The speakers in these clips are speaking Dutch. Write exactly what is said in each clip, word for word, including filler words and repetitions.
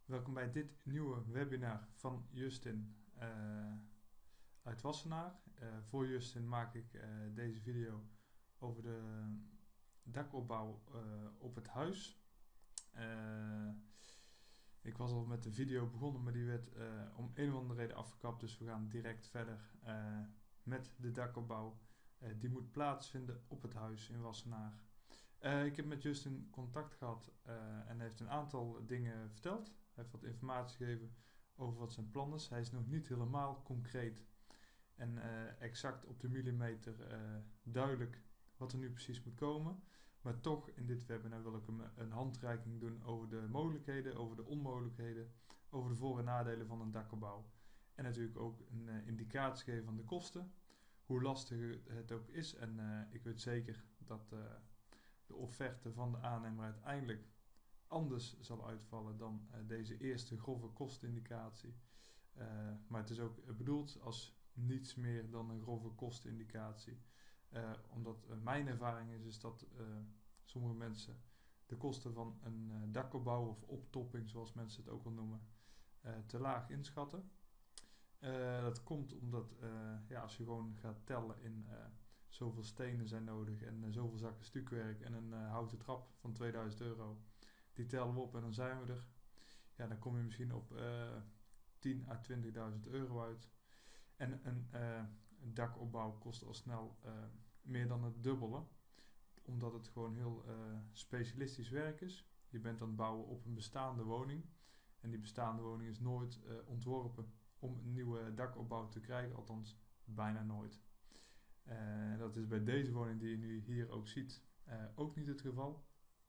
Welkom bij dit nieuwe webinar van Justin uh, uit Wassenaar. Uh, voor Justin maak ik uh, deze video over de dakopbouw uh, op het huis. Uh, ik was al met de video begonnen, maar die werd uh, om een of andere reden afgekapt. Dus we gaan direct verder uh, met de dakopbouw. Uh, die moet plaatsvinden op het huis in Wassenaar. Uh, ik heb met Justin contact gehad uh, en hij heeft een aantal dingen verteld. Hij heeft wat informatie gegeven over wat zijn plan is. Hij is nog niet helemaal concreet en uh, exact op de millimeter uh, duidelijk wat er nu precies moet komen. Maar toch in dit webinar wil ik hem een handreiking doen over de mogelijkheden, over de onmogelijkheden, over de voor- en nadelen van een dakopbouw. En natuurlijk ook een uh, indicatie geven van de kosten, hoe lastig het ook is. En uh, ik weet zeker dat uh, de offerte van de aannemer uiteindelijk anders zal uitvallen dan uh, deze eerste grove kostenindicatie. Uh, maar het is ook bedoeld als niets meer dan een grove kostenindicatie. Uh, omdat uh, mijn ervaring is, is dat uh, sommige mensen de kosten van een uh, dakopbouw of optopping, zoals mensen het ook wel noemen, uh, te laag inschatten. Uh, dat komt omdat uh, ja, als je gewoon gaat tellen in uh, zoveel stenen zijn nodig en uh, zoveel zakken stukwerk en een uh, houten trap van tweeduizend euro, die tellen we op en dan zijn we er. Ja, dan kom je misschien op uh, tien à twintigduizend euro uit. En een, uh, een dakopbouw kost al snel uh, meer dan het dubbele, omdat het gewoon heel uh, specialistisch werk is. Je bent aan het bouwen op een bestaande woning en die bestaande woning is nooit uh, ontworpen om een nieuwe dakopbouw te krijgen, althans bijna nooit. Uh, dat is bij deze woning die je nu hier ook ziet uh, ook niet het geval.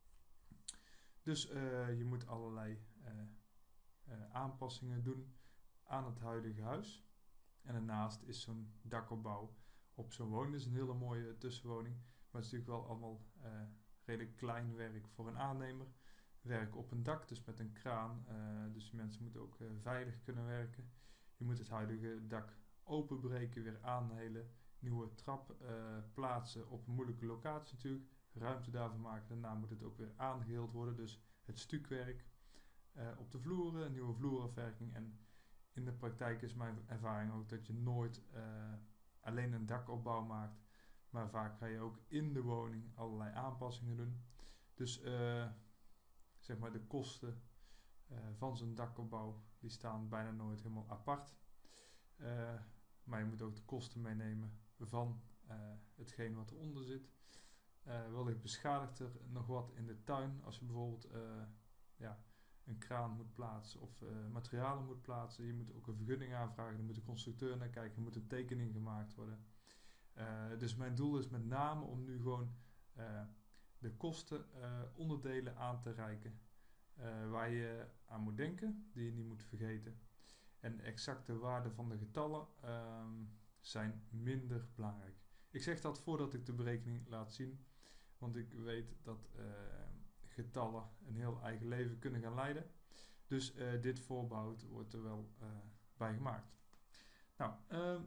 Dus uh, je moet allerlei uh, uh, aanpassingen doen aan het huidige huis. En daarnaast is zo'n dakopbouw op zo'n woning dus een hele mooie tussenwoning. Maar het is natuurlijk wel allemaal uh, redelijk klein werk voor een aannemer. Werk op een dak, dus met een kraan. Uh, dus mensen moeten ook uh, veilig kunnen werken. Je moet het huidige dak openbreken, weer aanhelen. Nieuwe trap uh, plaatsen op een moeilijke locatie natuurlijk. Ruimte daarvoor maken. Daarna moet het ook weer aangeheeld worden. Dus het stukwerk uh, op de vloeren, nieuwe vloerafwerking. En in de praktijk is mijn ervaring ook dat je nooit uh, alleen een dakopbouw maakt. Maar vaak ga je ook in de woning allerlei aanpassingen doen. Dus uh, zeg maar de kosten uh, van zo'n dakopbouw die staan bijna nooit helemaal apart. Uh, maar je moet ook de kosten meenemen van uh, hetgeen wat eronder zit. Uh, wellicht beschadigt er nog wat in de tuin als je bijvoorbeeld uh, ja, een kraan moet plaatsen of uh, materialen moet plaatsen. Je moet ook een vergunning aanvragen, er moet een constructeur naar kijken, er moet een tekening gemaakt worden. Uh, dus mijn doel is met name om nu gewoon uh, de kosten uh, onderdelen aan te reiken uh, waar je aan moet denken, die je niet moet vergeten. En de exacte waarden van de getallen uh, zijn minder belangrijk. Ik zeg dat voordat ik de berekening laat zien, want ik weet dat uh, getallen een heel eigen leven kunnen gaan leiden. Dus uh, dit voorbehoud wordt er wel uh, bij gemaakt. Nou, uh,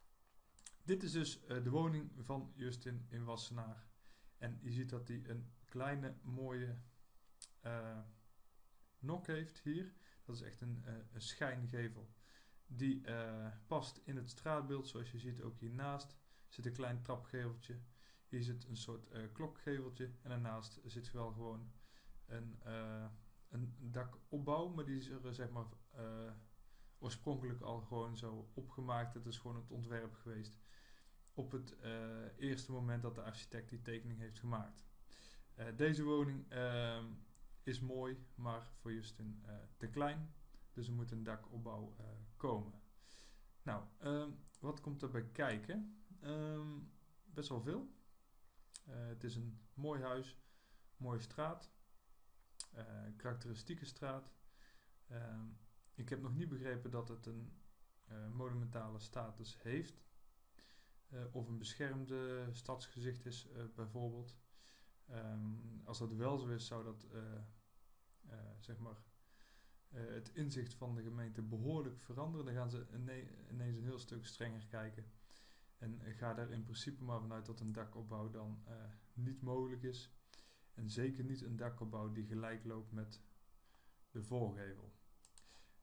dit is dus uh, de woning van Justin in Wassenaar. En je ziet dat hij een kleine mooie uh, nok heeft hier. Dat is echt een, uh, een schijngevel. Die uh, past in het straatbeeld, zoals je ziet ook hiernaast zit een klein trapgeveltje. Hier zit een soort uh, klokgeveltje en daarnaast zit wel gewoon een, uh, een dakopbouw, maar die is er zeg maar uh, oorspronkelijk al gewoon zo opgemaakt. Het is gewoon het ontwerp geweest op het uh, eerste moment dat de architect die tekening heeft gemaakt. Uh, deze woning uh, is mooi, maar voor Justin uh, te klein, dus er moet een dakopbouw uh, komen. Nou, um, wat komt er bij kijken? Um, best wel veel. Uh, het is een mooi huis, mooie straat, uh, karakteristieke straat. Um, ik heb nog niet begrepen dat het een uh, monumentale status heeft. Uh, of een beschermde stadsgezicht is uh, bijvoorbeeld. Um, als dat wel zo is, zou dat uh, uh, zeg maar uh, het inzicht van de gemeente behoorlijk veranderen. Dan gaan ze ineens een heel stuk strenger kijken. En ga daar in principe maar vanuit dat een dakopbouw dan uh, niet mogelijk is. En zeker niet een dakopbouw die gelijk loopt met de voorgevel.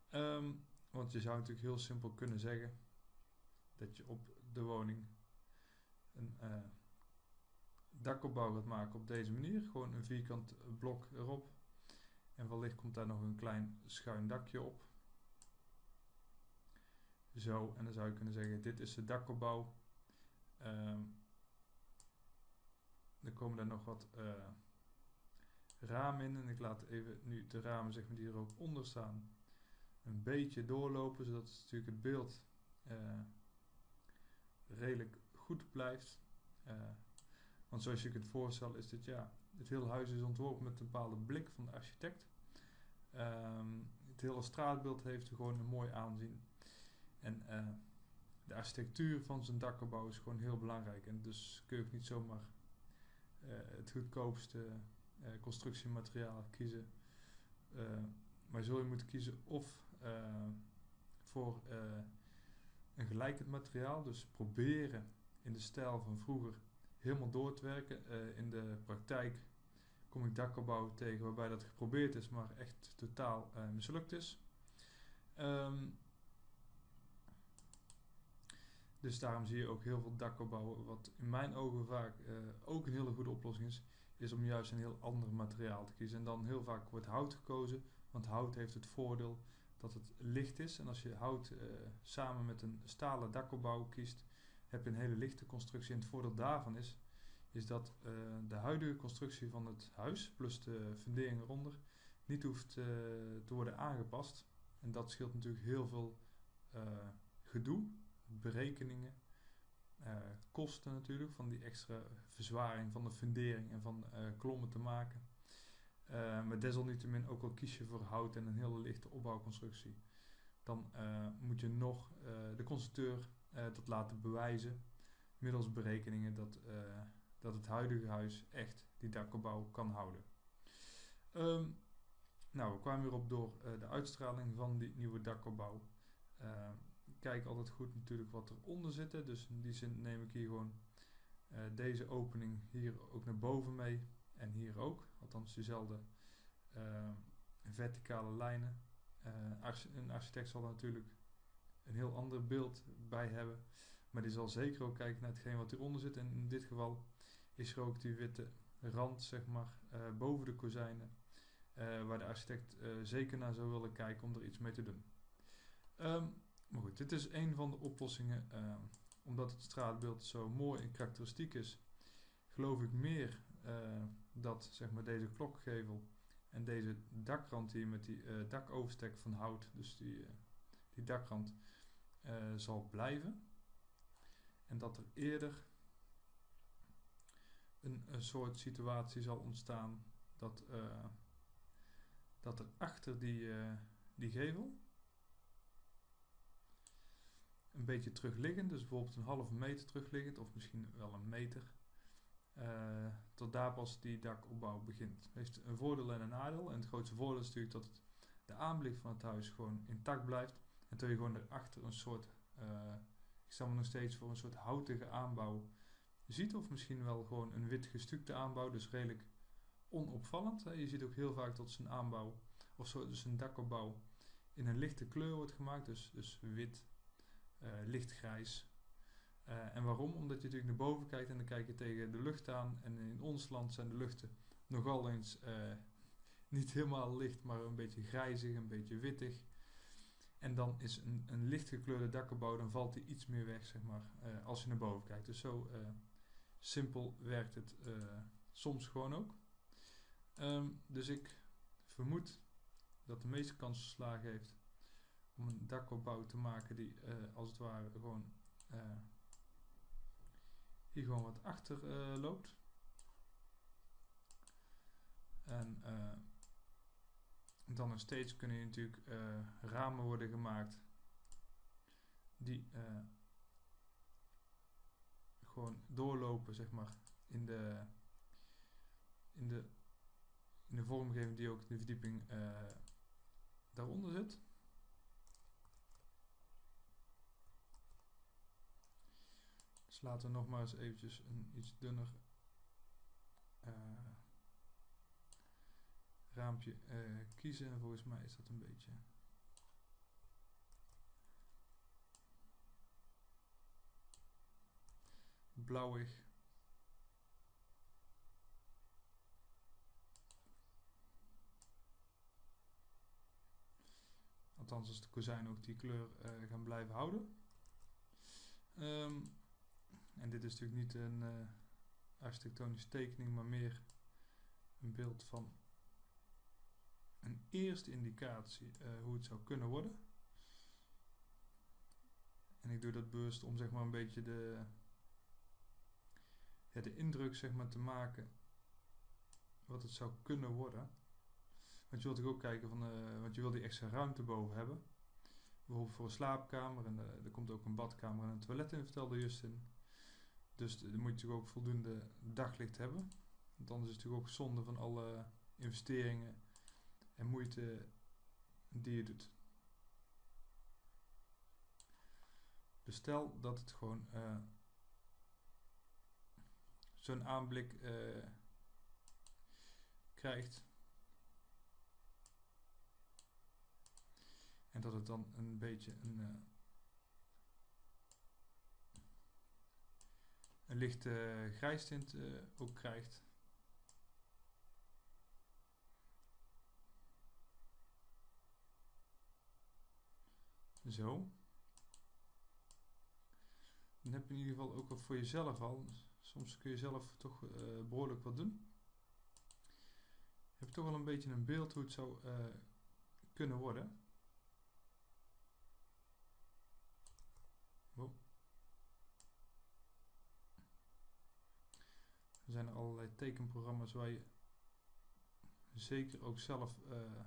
Um, want je zou natuurlijk heel simpel kunnen zeggen dat je op de woning een uh, dakopbouw gaat maken op deze manier. Gewoon een vierkant blok erop. En wellicht komt daar nog een klein schuin dakje op. Zo, en dan zou je kunnen zeggen, dit is de dakopbouw. Um, dan komen daar nog wat uh, ramen in. En ik laat even nu de ramen, zeg maar, die er ook onder staan, een beetje doorlopen, zodat het natuurlijk het beeld uh, redelijk goed blijft. Uh, want zoals je kunt voorstellen is dit, ja, het hele huis is ontworpen met een bepaalde blik van de architect. Um, het hele straatbeeld heeft gewoon een mooi aanzien. En uh, de architectuur van zijn dakopbouw is gewoon heel belangrijk. En dus kun je ook niet zomaar uh, het goedkoopste uh, constructiemateriaal kiezen. Uh, maar zul je moeten kiezen of uh, voor uh, een gelijkend materiaal. Dus proberen in de stijl van vroeger helemaal door te werken. Uh, in de praktijk kom ik dakopbouw tegen waarbij dat geprobeerd is, maar echt totaal uh, mislukt is. Um, dus daarom zie je ook heel veel dakopbouwen, wat in mijn ogen vaak uh, ook een hele goede oplossing is, is om juist een heel ander materiaal te kiezen. En dan heel vaak wordt hout gekozen, want hout heeft het voordeel dat het licht is. En als je hout uh, samen met een stalen dakopbouw kiest, heb je een hele lichte constructie. En het voordeel daarvan is, is dat uh, de huidige constructie van het huis, plus de fundering eronder, niet hoeft uh, te worden aangepast. En dat scheelt natuurlijk heel veel uh, gedoe, berekeningen, uh, kosten natuurlijk, van die extra verzwaring van de fundering en van uh, klommen te maken. Uh, maar desalniettemin, ook al kies je voor hout en een hele lichte opbouwconstructie, dan uh, moet je nog uh, de constructeur uh, dat laten bewijzen, middels berekeningen, dat, uh, dat het huidige huis echt die dakopbouw kan houden. Um, nou, we kwamen weer op door uh, de uitstraling van die nieuwe dakopbouw. Uh, kijk altijd goed natuurlijk wat eronder zit. Dus in die zin neem ik hier gewoon uh, deze opening hier ook naar boven mee. En hier ook. Althans dezelfde uh, verticale lijnen. Uh, arch- een architect zal er natuurlijk een heel ander beeld bij hebben. Maar die zal zeker ook kijken naar hetgeen wat hieronder zit. En in dit geval is er ook die witte rand, zeg maar, uh, boven de kozijnen. Uh, waar de architect uh, zeker naar zou willen kijken om er iets mee te doen. Um, maar goed, dit is een van de oplossingen. Uh, omdat het straatbeeld zo mooi en karakteristiek is, geloof ik meer uh, dat, zeg maar, deze klokgevel en deze dakrand hier met die uh, dakoverstek van hout, dus die, uh, die dakrand, uh, zal blijven. En dat er eerder een, een soort situatie zal ontstaan dat, uh, dat er achter die, uh, die gevel een beetje terugliggend, dus bijvoorbeeld een halve meter terugliggend, of misschien wel een meter, uh, tot daar pas die dakopbouw begint. Het heeft een voordeel en een nadeel. En het grootste voordeel is natuurlijk dat het, de aanblik van het huis gewoon intact blijft. En terwijl je gewoon erachter een soort, uh, ik stel me nog steeds voor een soort houtige aanbouw ziet, of misschien wel gewoon een wit gestukte aanbouw, dus redelijk onopvallend. Hè. Je ziet ook heel vaak dat zijn aanbouw, of zo, dus een dakopbouw, in een lichte kleur wordt gemaakt, dus, dus wit, uh, lichtgrijs. Uh, en waarom? Omdat je natuurlijk naar boven kijkt en dan kijk je tegen de lucht aan. En in ons land zijn de luchten nogal eens uh, niet helemaal licht, maar een beetje grijzig, een beetje wittig. En dan is een, een lichtgekleurde dakopbouw, dan valt die iets meer weg, zeg maar, uh, als je naar boven kijkt. Dus zo uh, simpel werkt het uh, soms gewoon ook. Um, dus ik vermoed dat de meeste kans geslagen heeft om een dakopbouw te maken die uh, als het ware gewoon uh, hier gewoon wat achter uh, loopt. En uh, dan nog steeds kunnen hier natuurlijk uh, ramen worden gemaakt die uh, gewoon doorlopen, zeg maar, in de, in de, in de vormgeving die ook de verdieping uh, daaronder zit. Dus laten we nog maar eens eventjes een iets dunner uh, raampje uh, kiezen. En volgens mij is dat een beetje blauwig. Althans als de kozijnen ook die kleur uh, gaan blijven houden. Um, en dit is natuurlijk niet een uh, architectonische tekening, maar meer een beeld van een eerste indicatie uh, hoe het zou kunnen worden. En ik doe dat bewust om zeg maar een beetje de, ja, de indruk zeg maar te maken wat het zou kunnen worden. Want je wilt ook kijken van, uh, want je wil die extra ruimte boven hebben. Bijvoorbeeld voor een slaapkamer en uh, er komt ook een badkamer en een toilet in, vertelde Justin. Dus dan moet je natuurlijk ook voldoende daglicht hebben. Want anders is het natuurlijk ook zonde van alle investeringen en moeite die je doet. Dus stel dat het gewoon uh, zo'n aanblik uh, krijgt. En dat het dan een beetje een, uh, een lichte grijstint uh, ook krijgt. Zo. Dan heb je in ieder geval ook wat voor jezelf al. Soms kun je zelf toch uh, behoorlijk wat doen. Je hebt toch wel een beetje een beeld hoe het zou uh, kunnen worden. Wow. Er zijn er allerlei tekenprogramma's waar je zeker ook zelf uh,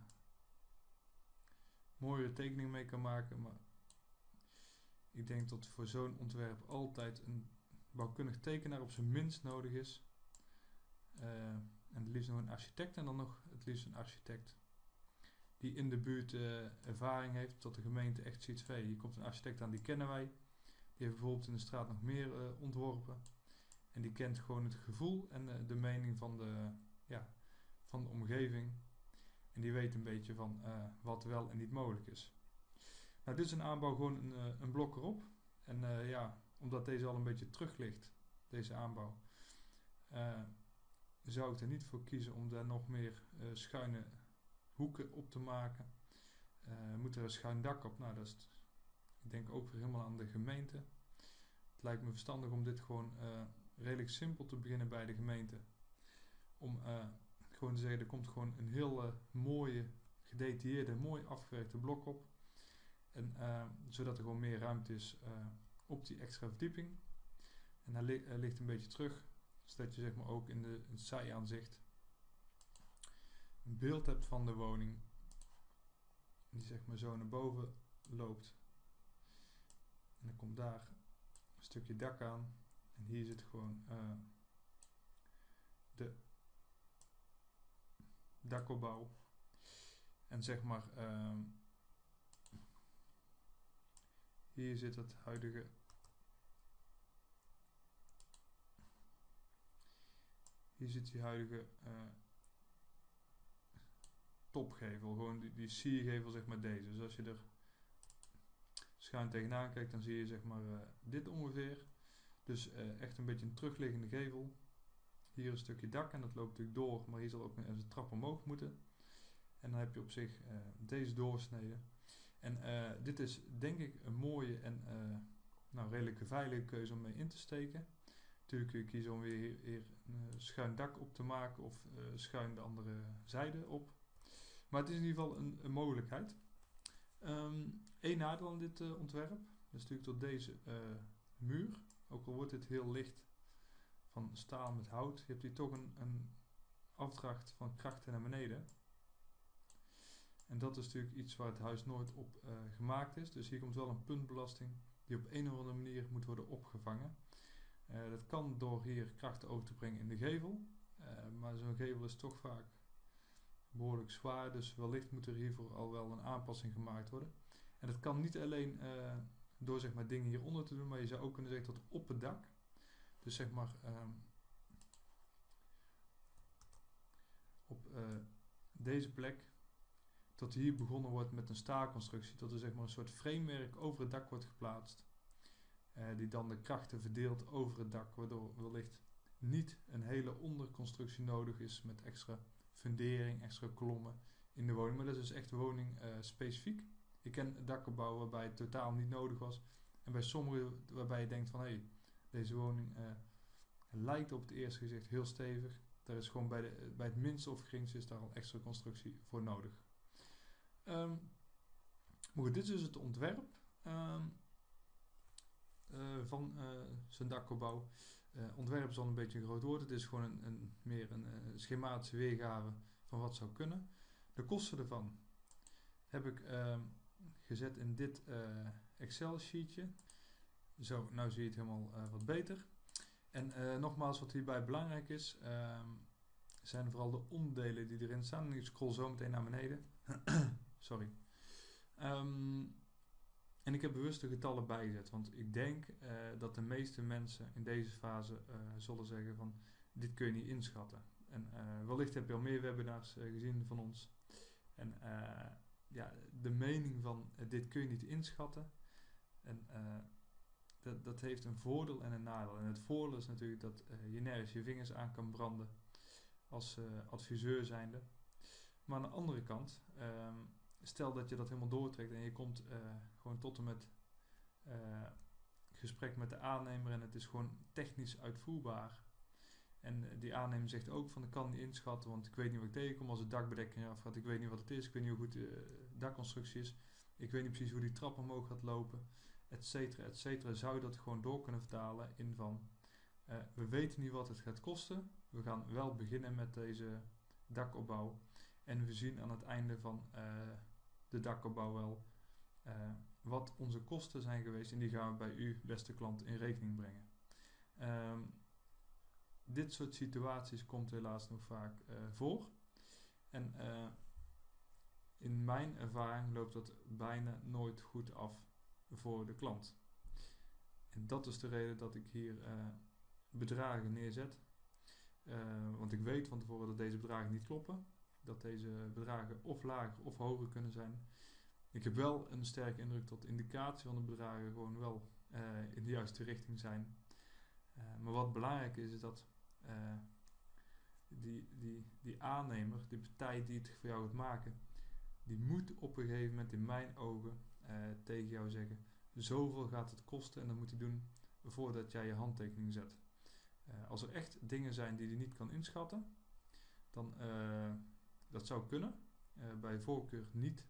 mooie tekeningen mee kan maken. Maar ik denk dat voor zo'n ontwerp altijd een bouwkundig tekenaar op zijn minst nodig is. Uh, en het liefst nog een architect en dan nog het liefst een architect die in de buurt uh, ervaring heeft, dat de gemeente echt ziet van hey, hier komt een architect aan, die kennen wij. Die heeft bijvoorbeeld in de straat nog meer uh, ontworpen. En die kent gewoon het gevoel en uh, de mening van de, ja, van de omgeving. En die weet een beetje van uh, wat wel en niet mogelijk is. Nou, dit is een aanbouw gewoon een, uh, een blok erop. En uh, ja, omdat deze al een beetje terug ligt, deze aanbouw, uh, zou ik er niet voor kiezen om daar nog meer uh, schuine hoeken op te maken. Uh, moet er een schuin dak op? Nou, dat is, ik denk ook weer helemaal aan de gemeente. Het lijkt me verstandig om dit gewoon uh, redelijk simpel te beginnen bij de gemeente. Om uh, gewoon te zeggen, er komt gewoon een heel uh, mooie, gedetailleerde, mooi afgewerkte blok op. En, uh, zodat er gewoon meer ruimte is uh, op die extra verdieping. En hij li- uh, ligt een beetje terug, zodat je zeg maar ook in, de, in het zijaanzicht een beeld hebt van de woning. Die zeg maar zo naar boven loopt. En dan komt daar een stukje dak aan. En hier zit gewoon uh, de dakopbouw. En zeg maar, uh, hier zit het huidige hier zit die huidige uh, topgevel, gewoon die, die siergevel zeg maar deze. Dus als je er schuin tegenaan kijkt, dan zie je zeg maar uh, dit ongeveer. Dus uh, echt een beetje een terugliggende gevel. Hier een stukje dak en dat loopt natuurlijk door, maar hier zal ook een trap omhoog moeten. En dan heb je op zich uh, deze doorsnede. En uh, dit is denk ik een mooie en uh, nou, redelijk veilige keuze om mee in te steken. Natuurlijk kun je kiezen om weer hier, hier een uh, schuin dak op te maken of uh, schuin de andere zijde op. Maar het is in ieder geval een, een mogelijkheid. Um, Eén nadeel aan dit uh, ontwerp, dat is natuurlijk tot deze uh, muur. Ook al wordt dit heel licht van staal met hout, je hebt hier toch een, een afdracht van krachten naar beneden. En dat is natuurlijk iets waar het huis nooit op uh, gemaakt is. Dus hier komt wel een puntbelasting die op een of andere manier moet worden opgevangen. Uh, dat kan door hier krachten over te brengen in de gevel. Uh, maar zo'n gevel is toch vaak behoorlijk zwaar. Dus wellicht moet er hiervoor al wel een aanpassing gemaakt worden. En dat kan niet alleen uh, door zeg maar, dingen hieronder te doen. Maar je zou ook kunnen zeggen dat op het dak. Dus zeg maar um, op uh, deze plek. Dat hier begonnen wordt met een staalconstructie. Dat er zeg maar een soort framewerk over het dak wordt geplaatst. Uh, die dan de krachten verdeelt over het dak, waardoor wellicht niet een hele onderconstructie nodig is met extra fundering, extra kolommen in de woning. Maar dat is dus echt woning uh, specifiek. Ik ken dakopbouw waarbij het totaal niet nodig was. En bij sommige waarbij je denkt van hé, hey, deze woning uh, lijkt op het eerste gezicht heel stevig. Daar is gewoon bij, de, bij het minste of geringste is daar al extra constructie voor nodig. Um, maar goed, dit is dus het ontwerp um, uh, van uh, zijn dakopbouw. Uh, ontwerp is al een beetje een groot woord. Het is gewoon een, een, meer een, een schematische weergave van wat zou kunnen. De kosten ervan heb ik uh, gezet in dit uh, Excel sheetje. Zo, nou zie je het helemaal uh, wat beter. En uh, nogmaals, wat hierbij belangrijk is, uh, zijn vooral de onderdelen die erin staan. En ik scroll zo meteen naar beneden. Sorry. Um, en ik heb bewust de getallen bijgezet, want ik denk uh, dat de meeste mensen in deze fase uh, zullen zeggen van dit kun je niet inschatten. En uh, wellicht heb je al meer webinars uh, gezien van ons. En uh, ja, de mening van uh, dit kun je niet inschatten. En uh, dat, dat heeft een voordeel en een nadeel. En het voordeel is natuurlijk dat uh, je nergens je vingers aan kan branden als uh, adviseur zijnde. Maar aan de andere kant, um, stel dat je dat helemaal doortrekt en je komt uh, gewoon tot en met uh, gesprek met de aannemer en het is gewoon technisch uitvoerbaar. En uh, die aannemer zegt ook van ik kan niet inschatten, want ik weet niet wat ik tegenkom als het dakbedekking eraf gaat. Ik weet niet wat het is, ik weet niet hoe goed de uh, dakconstructie is. Ik weet niet precies hoe die trap omhoog gaat lopen, et cetera, et cetera. Zou je dat gewoon door kunnen vertalen in van uh, we weten niet wat het gaat kosten. We gaan wel beginnen met deze dakopbouw. En we zien aan het einde van uh, de dakopbouw wel uh, wat onze kosten zijn geweest. En die gaan we bij u, beste klant, in rekening brengen. Um, dit soort situaties komt helaas nog vaak uh, voor. En uh, in mijn ervaring loopt dat bijna nooit goed af voor de klant. En dat is de reden dat ik hier uh, bedragen neerzet. Uh, want ik weet van tevoren dat deze bedragen niet kloppen. Dat deze bedragen of lager of hoger kunnen zijn. Ik heb wel een sterke indruk dat de indicatie van de bedragen gewoon wel uh, in de juiste richting zijn. Uh, maar wat belangrijk is, is dat uh, die, die, die aannemer, die partij die het voor jou gaat maken, die moet op een gegeven moment in mijn ogen uh, tegen jou zeggen, zoveel gaat het kosten en dat moet hij doen voordat jij je handtekening zet. Uh, als er echt dingen zijn die hij niet kan inschatten, dan uh, dat zou kunnen, uh, bij voorkeur niet.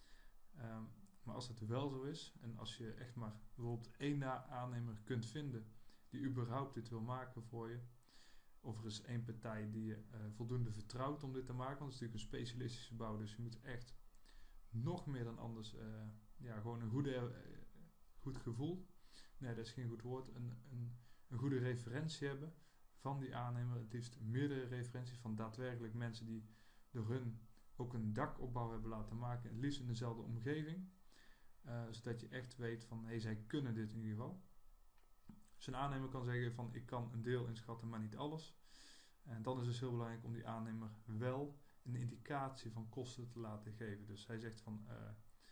Um, maar als het wel zo is en als je echt maar bijvoorbeeld één aannemer kunt vinden die überhaupt dit wil maken voor je, of er is één partij die je uh, voldoende vertrouwt om dit te maken, want het is natuurlijk een specialistische bouw, dus je moet echt nog meer dan anders, uh, ja, gewoon een goede, uh, goed gevoel, nee dat is geen goed woord, een, een, een goede referentie hebben van die aannemer, het liefst meerdere referenties van daadwerkelijk mensen die door hun ook een dakopbouw hebben laten maken, het liefst in dezelfde omgeving, uh, zodat je echt weet van, hé, hey, zij kunnen dit in ieder geval. Dus een aannemer kan zeggen van, ik kan een deel inschatten, maar niet alles. En dan is het dus heel belangrijk om die aannemer wel een indicatie van kosten te laten geven. Dus hij zegt van, uh,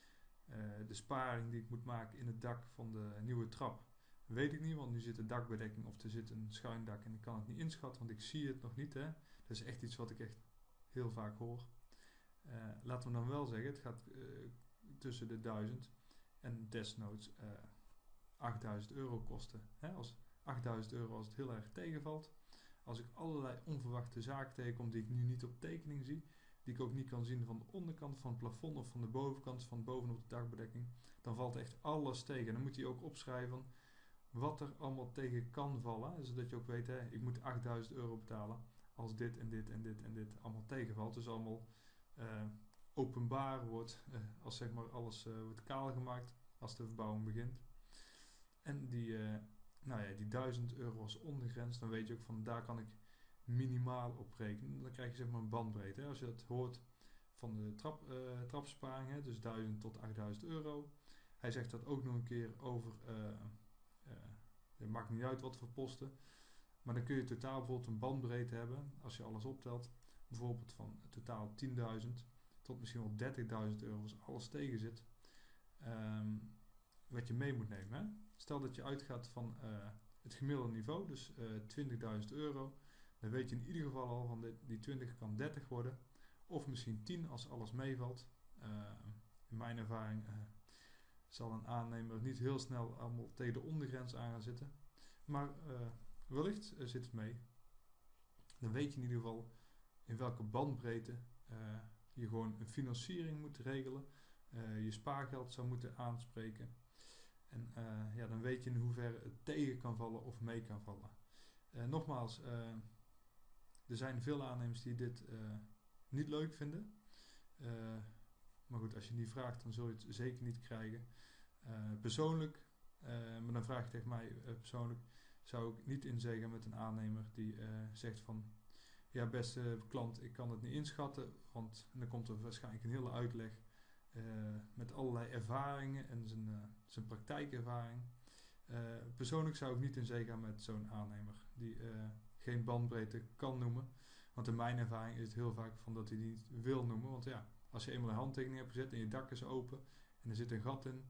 uh, de sparing die ik moet maken in het dak van de nieuwe trap, weet ik niet, want nu zit de dakbedekking of er zit een schuin dak en ik kan het niet inschatten, want ik zie het nog niet. Hè. Dat is echt iets wat ik echt heel vaak hoor. Uh, laten we dan wel zeggen, het gaat uh, tussen de duizend en desnoods uh, achtduizend euro kosten. Hè? Als achtduizend euro als het heel erg tegenvalt. Als ik allerlei onverwachte zaken tegenkom die ik nu niet op tekening zie, die ik ook niet kan zien van de onderkant van het plafond of van de bovenkant van bovenop de dakbedekking, dan valt echt alles tegen. En dan moet je ook opschrijven wat er allemaal tegen kan vallen, zodat je ook weet, hè, ik moet achtduizend euro betalen als dit en dit en dit en dit allemaal tegenvalt. Dus allemaal uh, openbaar wordt, uh, als zeg maar alles uh, wordt kaal gemaakt als de verbouwing begint. En die, uh, nou ja, die duizend euro als ondergrens, dan weet je ook van daar kan ik minimaal op rekenen. Dan krijg je zeg maar een bandbreedte. Hè. Als je dat hoort van de trap, uh, trapsparing, hè, dus duizend tot achtduizend euro. Hij zegt dat ook nog een keer over, uh, uh, het maakt niet uit wat voor posten, maar dan kun je totaal bijvoorbeeld een bandbreedte hebben, als je alles optelt, bijvoorbeeld van totaal tienduizend tot misschien wel dertigduizend euro als alles tegen zit. Um, wat je mee moet nemen. Hè? Stel dat je uitgaat van uh, het gemiddelde niveau, dus uh, twintigduizend euro. Dan weet je in ieder geval al van de, die twintig kan dertig worden. Of misschien tien als alles meevalt. Uh, in mijn ervaring uh, zal een aannemer niet heel snel allemaal tegen de ondergrens aan gaan zitten. Maar uh, wellicht uh, zit het mee. Dan weet je in ieder geval in welke bandbreedte uh, je gewoon een financiering moet regelen. Uh, je spaargeld zou moeten aanspreken. En uh, ja, dan weet je in hoeverre het tegen kan vallen of mee kan vallen. Uh, nogmaals, uh, er zijn veel aannemers die dit uh, niet leuk vinden. Uh, maar goed, als je die vraagt, dan zul je het zeker niet krijgen. Uh, persoonlijk, uh, maar dan vraag je tegen mij uh, persoonlijk, zou ik niet inzeggen met een aannemer die uh, zegt van, ja beste klant, ik kan het niet inschatten, want dan komt er waarschijnlijk een hele uitleg uh, met allerlei ervaringen en zijn, uh, zijn praktijkervaring. Uh, persoonlijk zou ik niet in zee gaan met zo'n aannemer die uh, geen bandbreedte kan noemen. Want in mijn ervaring is het heel vaak van dat hij die niet wil noemen. Want ja, als je eenmaal een handtekening hebt gezet en je dak is open en er zit een gat in.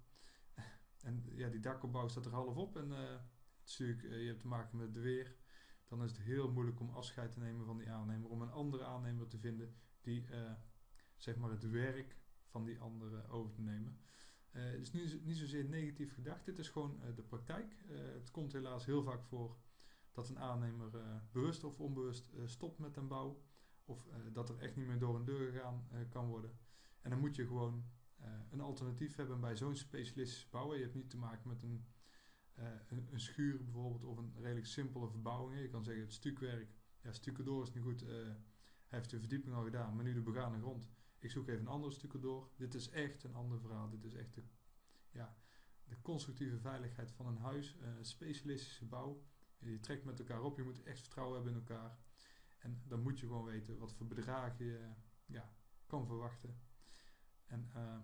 En ja, die dakopbouw staat er half op en uh, natuurlijk, uh, je hebt te maken met het weer. Dan is het heel moeilijk om afscheid te nemen van die aannemer. Om een andere aannemer te vinden die uh, zeg maar het werk van die andere over te nemen. Uh, het is niet, niet zozeer negatief gedacht. Dit is gewoon uh, de praktijk. Uh, het komt helaas heel vaak voor dat een aannemer uh, bewust of onbewust uh, stopt met een bouw. Of uh, dat er echt niet meer door een deur gegaan uh, kan worden. En dan moet je gewoon uh, een alternatief hebben bij zo'n specialistische bouwer. Je hebt niet te maken met een, uh, een, een schuur bijvoorbeeld of een redelijk simpele verbouwing. Je kan zeggen het stukwerk. Ja, stucadoor is niet goed. Uh, hij heeft de verdieping al gedaan, maar nu de begane grond. Ik zoek even een andere stucadoor. Dit is echt een ander verhaal. Dit is echt de, ja, de constructieve veiligheid van een huis. Uh, specialistische bouw. Je trekt met elkaar op. Je moet echt vertrouwen hebben in elkaar. En dan moet je gewoon weten wat voor bedragen je ja, kan verwachten. En uh,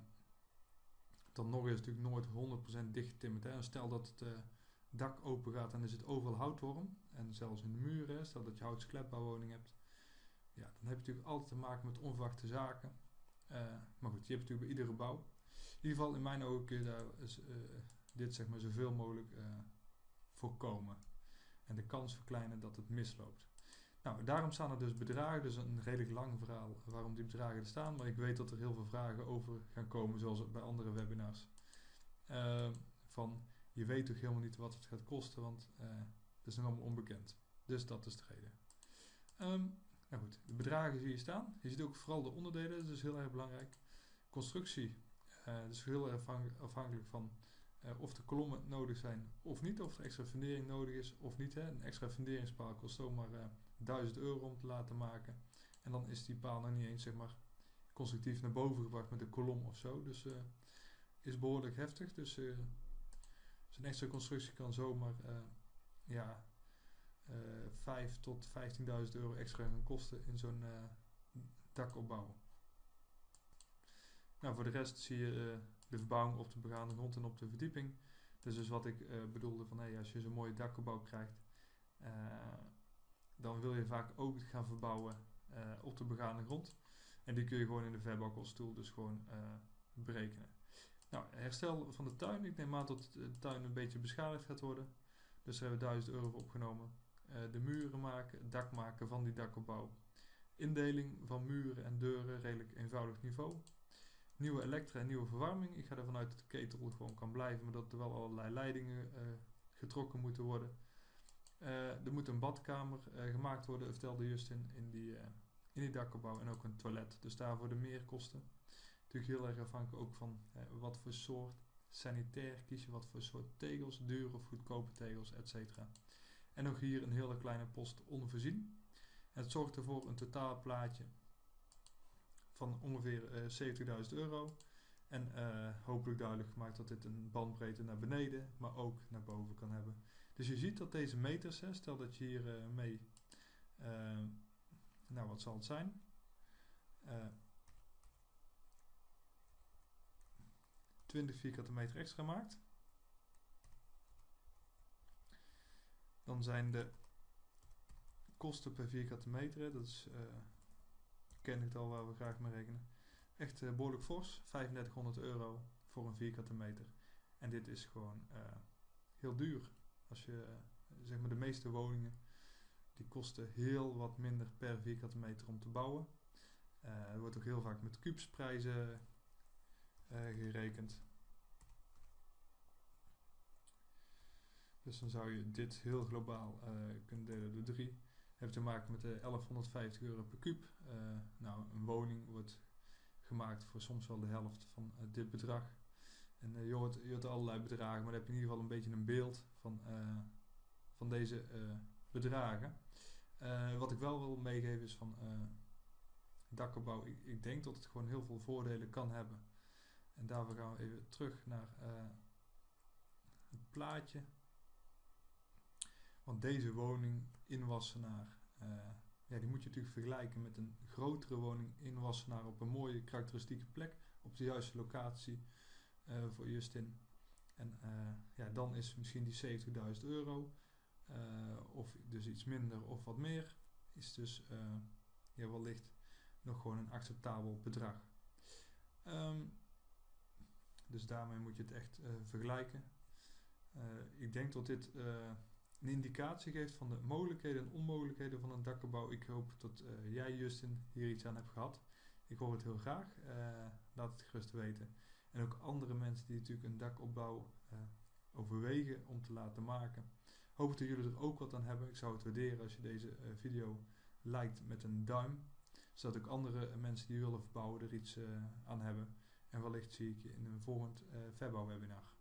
dan nog is het natuurlijk nooit honderd procent dichtgetimmerd. Hè. Stel dat het uh, dak open gaat en er zit overal houtworm. En zelfs in de muren. Stel dat je houtsklepbouwwoning hebt. Ja, dan heb je natuurlijk altijd te maken met onverwachte zaken. Uh, maar goed, je hebt natuurlijk bij iedere bouw. In ieder geval in mijn ogen kun je daar is, uh, dit zeg maar zoveel mogelijk uh, voorkomen. En de kans verkleinen dat het misloopt. Nou, daarom staan er dus bedragen. Dus een redelijk lang verhaal waarom die bedragen er staan. Maar ik weet dat er heel veel vragen over gaan komen, zoals bij andere webinars. Uh, van, je weet toch helemaal niet wat het gaat kosten, want uh, dat is nog allemaal onbekend. Dus dat is de reden. Um, nou goed, de bedragen zie je staan. Je ziet ook vooral de onderdelen, dat is heel erg belangrijk. Constructie, uh, dat is heel erg afhankelijk van uh, of de kolommen nodig zijn of niet. Of er extra fundering nodig is of niet. Hè. Een extra funderingspaal kost zomaar uh, duizend euro om te laten maken. En dan is die paal nog niet eens zeg maar, constructief naar boven gebracht met een kolom of zo. Dus uh, is behoorlijk heftig. Dus uh, zo'n extra constructie kan zomaar uh, ja, uh, vijf tot vijftienduizend euro extra gaan kosten in zo'n uh, dakopbouw. Nou, voor de rest zie je uh, de verbouwing op de begane grond en op de verdieping. Dus dus wat ik uh, bedoelde van hey, als je zo'n mooie dakopbouw krijgt, uh, dan wil je vaak ook gaan verbouwen uh, op de begane grond. En die kun je gewoon in de verbouwkostentool dus gewoon uh, berekenen. Nou, herstel van de tuin. Ik neem aan dat de tuin een beetje beschadigd gaat worden. Dus daar hebben we duizend euro voor opgenomen. Uh, de muren maken, het dak maken van die dakopbouw. Indeling van muren en deuren, redelijk eenvoudig niveau. Nieuwe elektra en nieuwe verwarming. Ik ga ervan uit dat de ketel gewoon kan blijven, maar dat er wel allerlei leidingen uh, getrokken moeten worden. Uh, er moet een badkamer uh, gemaakt worden, vertelde Justin, in die, uh, in die dakopbouw. En ook een toilet. Dus daarvoor de meerkosten. Natuurlijk heel erg afhankelijk ook van uh, wat voor soort sanitair kies je, wat voor soort tegels, dure of goedkope tegels, et cetera. En ook hier een hele kleine post onvoorzien. En het zorgt ervoor een totaalplaatje van ongeveer uh, zeventigduizend euro. En uh, hopelijk duidelijk gemaakt dat dit een bandbreedte naar beneden, maar ook naar boven kan hebben. Dus je ziet dat deze meters, hè, stel dat je hier uh, mee, uh, nou wat zal het zijn? Uh, twintig vierkante meter extra maakt. Dan zijn de kosten per vierkante meter, dat is, uh, ken ik het al waar we graag mee rekenen, echt uh, behoorlijk fors. vijfendertighonderd euro voor een vierkante meter. En dit is gewoon uh, heel duur. Als je, uh, zeg maar de meeste woningen, die kosten heel wat minder per vierkante meter om te bouwen. Uh, er wordt ook heel vaak met kubusprijzen uh, gerekend. Dus dan zou je dit heel globaal uh, kunnen delen door drie. Heeft te maken met de elfhonderdvijftig euro per kuub. Uh, nou, een woning wordt gemaakt voor soms wel de helft van uh, dit bedrag. En uh, je, hoort, je hoort allerlei bedragen, maar dan heb je in ieder geval een beetje een beeld van, uh, van deze uh, bedragen. Uh, wat ik wel wil meegeven is van uh, dakopbouw. Ik, ik denk dat het gewoon heel veel voordelen kan hebben. En daarvoor gaan we even terug naar uh, het plaatje. Want deze woning in Wassenaar, uh, ja, die moet je natuurlijk vergelijken met een grotere woning in Wassenaar op een mooie karakteristieke plek, op de juiste locatie uh, voor Justin. En uh, ja, dan is misschien die zeventigduizend euro, uh, of dus iets minder of wat meer, is dus uh, ja, wellicht nog gewoon een acceptabel bedrag. Um, dus daarmee moet je het echt uh, vergelijken. Uh, ik denk dat dit uh, een indicatie geeft van de mogelijkheden en onmogelijkheden van een dakopbouw. Ik hoop dat uh, jij, Justin, hier iets aan hebt gehad. Ik hoor het heel graag. Uh, laat het gerust weten. En ook andere mensen die natuurlijk een dakopbouw uh, overwegen om te laten maken. Hoop dat jullie er ook wat aan hebben. Ik zou het waarderen als je deze uh, video liked met een duim. Zodat ook andere mensen die willen verbouwen er iets uh, aan hebben. En wellicht zie ik je in een volgend uh, verbouwwebinar.